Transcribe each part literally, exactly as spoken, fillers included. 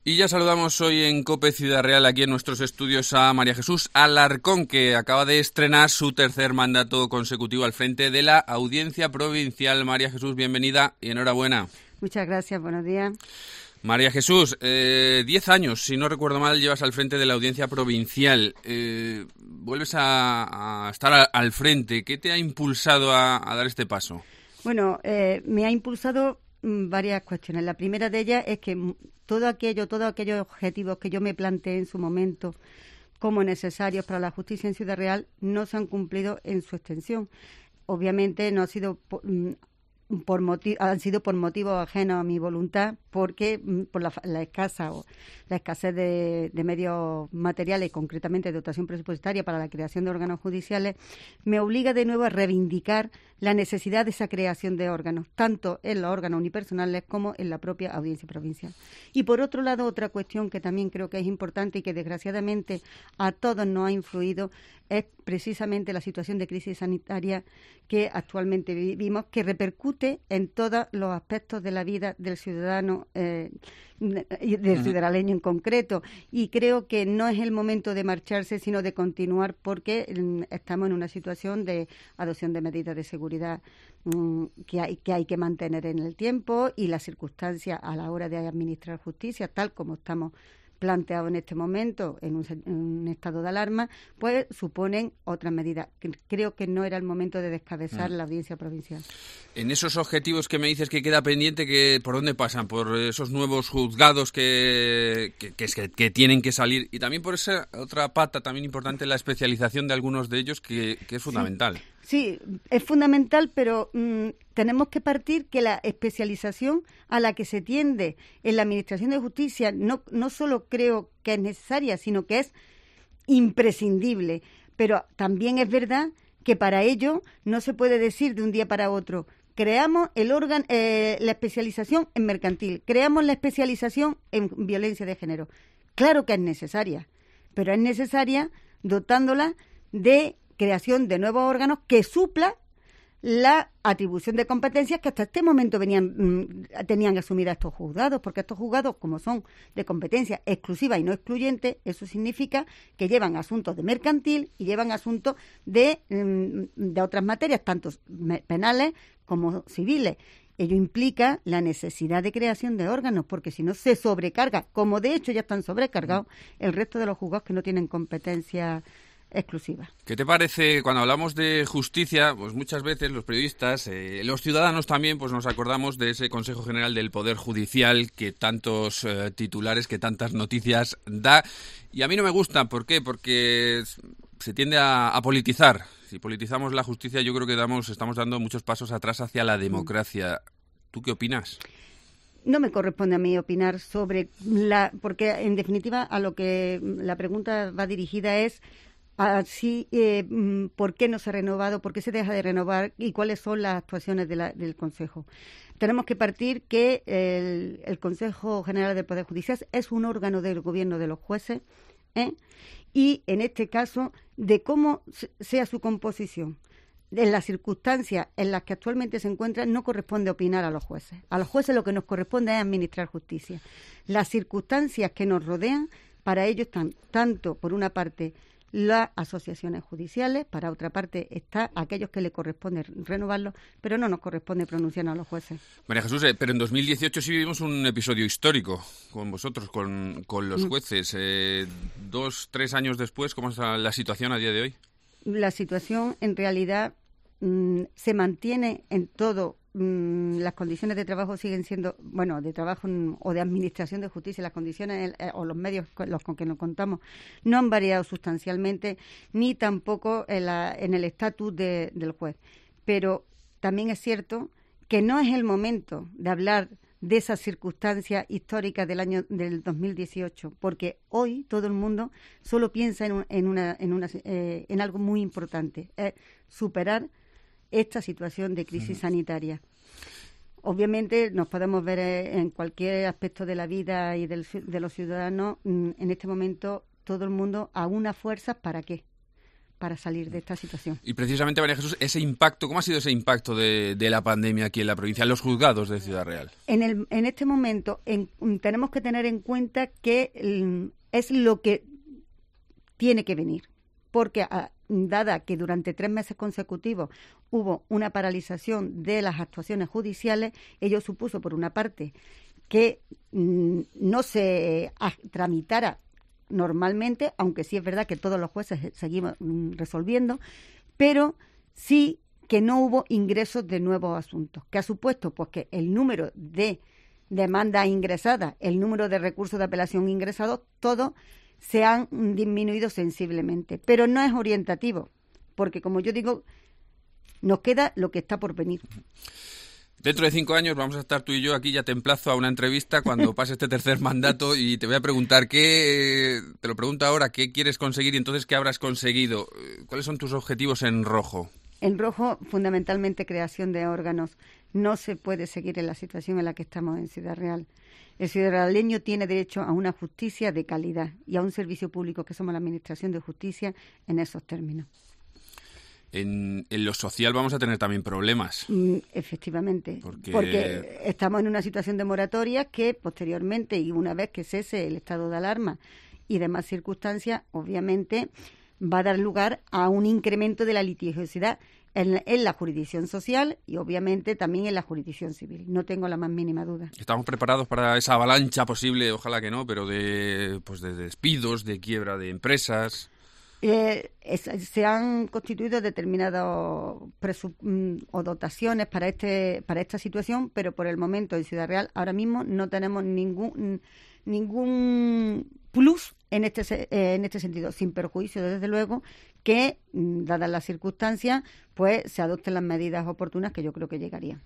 Y ya saludamos hoy en COPE Ciudad Real, aquí en nuestros estudios, a María Jesús Alarcón, que acaba de estrenar su tercer mandato consecutivo al frente de la Audiencia Provincial. María Jesús, bienvenida y enhorabuena. Muchas gracias, buenos días. María Jesús, eh, diez años, si no recuerdo mal, llevas al frente de la Audiencia Provincial. Eh, vuelves a, a estar a, al frente. ¿Qué te ha impulsado a, a dar este paso? Bueno, eh, me ha impulsado varias cuestiones. La primera de ellas es que todo aquello, todos aquellos objetivos que yo me planteé en su momento como necesarios para la justicia en Ciudad Real no se han cumplido en su extensión. Obviamente no ha sido por, por motivo, han sido por motivos ajenos a mi voluntad, porque por la, la escasa o la escasez de, de medios materiales y concretamente de dotación presupuestaria para la creación de órganos judiciales, me obliga de nuevo a reivindicar la necesidad de esa creación de órganos, tanto en los órganos unipersonales como en la propia audiencia provincial. Y por otro lado, otra cuestión que también creo que es importante y que desgraciadamente a todos nos ha influido es precisamente la situación de crisis sanitaria que actualmente vivimos, que repercute en todos los aspectos de la vida del ciudadano, eh, del ciudadaleño en concreto. Y creo que no es el momento de marcharse, sino de continuar, porque mm, estamos en una situación de adopción de medidas de seguridad mm, que hay, que hay que mantener en el tiempo, y las circunstancias a la hora de administrar justicia, tal como estamos planteado en este momento en un, en un estado de alarma, pues suponen otras medidas. Creo que no era el momento de descabezar mm. la audiencia provincial. En esos objetivos que me dices que queda pendiente, que ¿por dónde pasan? ¿Por esos nuevos juzgados que, que, que, que tienen que salir? Y también por esa otra pata también importante, la especialización de algunos de ellos, que, que es fundamental. Sí. Sí, es fundamental, pero mmm, tenemos que partir que la especialización a la que se tiende en la Administración de Justicia no, no solo creo que es necesaria, sino que es imprescindible. Pero también es verdad que para ello no se puede decir de un día para otro: creamos el órgano, eh, la especialización en mercantil, creamos la especialización en violencia de género. Claro que es necesaria, pero es necesaria dotándola de creación de nuevos órganos que supla la atribución de competencias que hasta este momento venían mmm, tenían asumidas estos juzgados, porque estos juzgados, como son de competencia exclusiva y no excluyente, eso significa que llevan asuntos de mercantil y llevan asuntos de, mmm, de otras materias, tanto penales como civiles. Ello implica la necesidad de creación de órganos, porque si no se sobrecarga, como de hecho ya están sobrecargados el resto de los juzgados que no tienen competencia exclusiva. ¿Qué te parece cuando hablamos de justicia? Pues muchas veces los periodistas, eh, los ciudadanos también, pues nos acordamos de ese Consejo General del Poder Judicial que tantos eh, titulares, que tantas noticias da. Y a mí no me gusta. ¿Por qué? Porque se tiende a, a politizar. Si politizamos la justicia, yo creo que damos, estamos dando muchos pasos atrás hacia la democracia. ¿Tú qué opinas? No me corresponde a mí opinar sobre la... porque en definitiva a lo que la pregunta va dirigida es así, eh, ¿por qué no se ha renovado? ¿Por qué se deja de renovar? ¿Y cuáles son las actuaciones de la, del Consejo? Tenemos que partir que el, el Consejo General del Poder Judicial es un órgano del gobierno de los jueces, ¿eh? Y en este caso, de cómo sea su composición, en las circunstancias en las que actualmente se encuentran, no corresponde opinar a los jueces. A los jueces lo que nos corresponde es administrar justicia. Las circunstancias que nos rodean, para ello están tanto, por una parte, las asociaciones judiciales, para otra parte está aquellos que le corresponde renovarlos, pero no nos corresponde pronunciarnos a los jueces. María Jesús, eh, pero en dos mil dieciocho sí vivimos un episodio histórico con vosotros, con, con los jueces. Eh, dos, tres años después, ¿cómo está la situación a día de hoy? La situación, en realidad, mmm, se mantiene en todo. Las condiciones de trabajo siguen siendo, bueno, de trabajo o de administración de justicia, las condiciones eh, o los medios con los con que nos contamos no han variado sustancialmente, ni tampoco en, la, en el estatus de, del juez. Pero también es cierto que no es el momento de hablar de esas circunstancias históricas del año del dos mil dieciocho, porque hoy todo el mundo solo piensa en, un, en, una, en, una, eh, en algo muy importante, es superar esta situación de crisis uh-huh. sanitaria. Obviamente nos podemos ver en cualquier aspecto de la vida y del, de los ciudadanos, en este momento todo el mundo a unas fuerzas, ¿para qué? para salir de esta situación. Y precisamente, María Jesús, ese impacto, ¿cómo ha sido ese impacto de, de la pandemia aquí en la provincia, en los juzgados de Ciudad Real? En, el, en este momento en, tenemos que tener en cuenta que el, es lo que tiene que venir, porque a, dada que durante tres meses consecutivos hubo una paralización de las actuaciones judiciales, ello supuso, por una parte, que mm, no se a, tramitara normalmente, aunque sí es verdad que todos los jueces seguimos mm, resolviendo, pero sí que no hubo ingresos de nuevos asuntos, que ha supuesto pues que el número de demandas ingresadas, el número de recursos de apelación ingresados, todos se han disminuido sensiblemente, pero no es orientativo, porque como yo digo, nos queda lo que está por venir. Dentro de cinco años vamos a estar tú y yo aquí, ya te emplazo a una entrevista cuando pase este tercer mandato y te voy a preguntar qué, te lo pregunto ahora, qué quieres conseguir y entonces qué habrás conseguido. ¿Cuáles son tus objetivos en rojo? En rojo, fundamentalmente, creación de órganos. No se puede seguir en la situación en la que estamos en Ciudad Real. El ciudadaleño tiene derecho a una justicia de calidad y a un servicio público que somos la Administración de Justicia en esos términos. En, en lo social vamos a tener también problemas. Mm, efectivamente, porque... porque estamos en una situación de moratoria que posteriormente y una vez que cese el estado de alarma y demás circunstancias, obviamente va a dar lugar a un incremento de la litigiosidad en, en la jurisdicción social y obviamente también en la jurisdicción civil. No tengo la más mínima duda. ¿Estamos preparados para esa avalancha posible, ojalá que no, pero de, pues de despidos, de quiebra de empresas? Eh, es, se han constituido determinadas presup- o dotaciones para este para esta situación, pero por el momento en Ciudad Real ahora mismo no tenemos ningún ningún plus en este eh, en este sentido, sin perjuicio desde luego que, dadas las circunstancias, pues se adopten las medidas oportunas que yo creo que llegarían.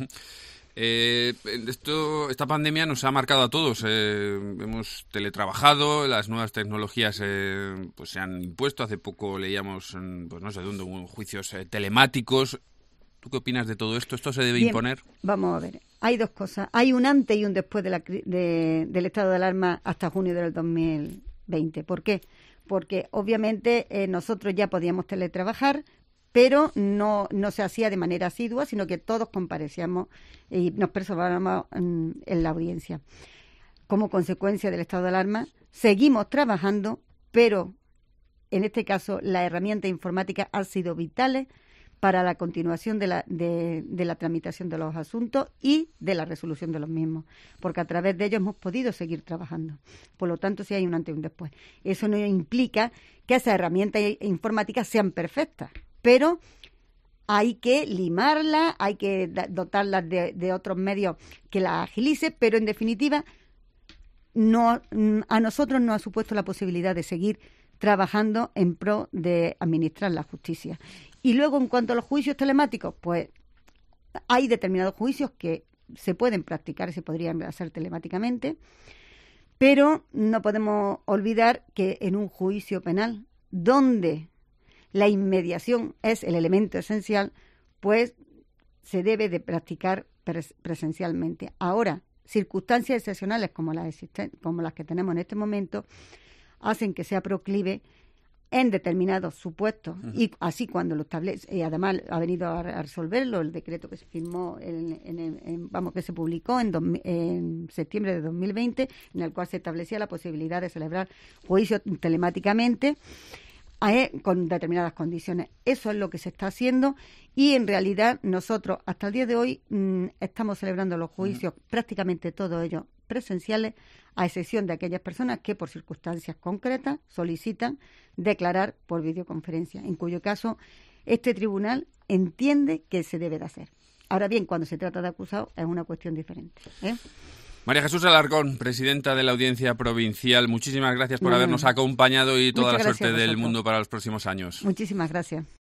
Eh, esto, esta pandemia nos ha marcado a todos. Eh, hemos teletrabajado, las nuevas tecnologías eh, pues se han impuesto. Hace poco leíamos, pues no sé dónde, juicios eh, telemáticos. ¿Tú qué opinas de todo esto? ¿Esto se debe Bien, imponer? Vamos a ver. Hay dos cosas. Hay un antes y un después de la, de, del estado de alarma hasta junio del dos mil veinte. ¿Por qué? Porque obviamente eh, nosotros ya podíamos teletrabajar, pero no, no se hacía de manera asidua, sino que todos comparecíamos y nos preservábamos en, en la audiencia. Como consecuencia del estado de alarma, seguimos trabajando, pero en este caso las herramientas informáticas han sido vitales para la continuación de la, de, de la tramitación de los asuntos y de la resolución de los mismos, porque a través de ellos hemos podido seguir trabajando. Por lo tanto, sí hay un antes y un después. Eso no implica que esas herramientas informáticas sean perfectas, pero hay que limarlas, hay que dotarlas de, de otros medios que las agilice, pero en definitiva no, a nosotros nos ha supuesto la posibilidad de seguir trabajando en pro de administrar la justicia. Y luego, en cuanto a los juicios telemáticos, pues hay determinados juicios que se pueden practicar y se podrían hacer telemáticamente, pero no podemos olvidar que en un juicio penal, donde la inmediación es el elemento esencial, pues se debe de practicar pres- presencialmente. Ahora, circunstancias excepcionales como las, existen- como las que tenemos en este momento hacen que sea proclive en determinados supuestos, uh-huh. y así cuando lo establece, y además ha venido a, a resolverlo el decreto que se firmó, en, en, en, vamos, que se publicó en, dos, en septiembre de dos mil veinte, en el cual se establecía la posibilidad de celebrar juicios telemáticamente eh, con determinadas condiciones. Eso es lo que se está haciendo y en realidad nosotros hasta el día de hoy mmm, estamos celebrando los juicios, uh-huh. prácticamente todos ellos presenciales, a excepción de aquellas personas que por circunstancias concretas solicitan declarar por videoconferencia, en cuyo caso este tribunal entiende que se debe de hacer. Ahora bien, cuando se trata de acusados es una cuestión diferente, ¿eh? María Jesús Alarcón, presidenta de la Audiencia Provincial, muchísimas gracias por no, habernos no. acompañado y toda Muchas la suerte del vosotros. mundo para los próximos años. Muchísimas gracias.